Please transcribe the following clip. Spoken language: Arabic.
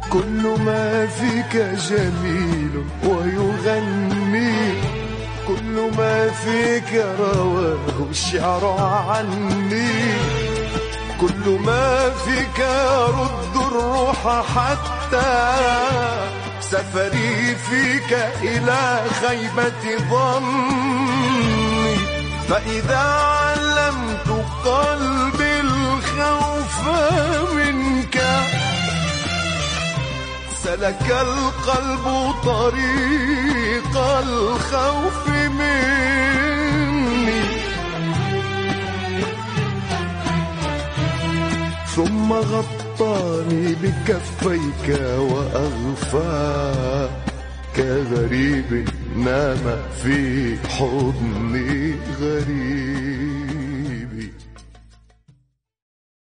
كل ما فيك جميل ويغني، كل ما فيك رواه الشعر عني، كل ما فيك يرد الروح حتى سفري فيك إلى خيبة ظني. فإذا علمت قلبي الخوف منك سلك القلب طريق الخوف مني. ثم غطاني بكفيك وأغفى كغريب نام في حضني غريب.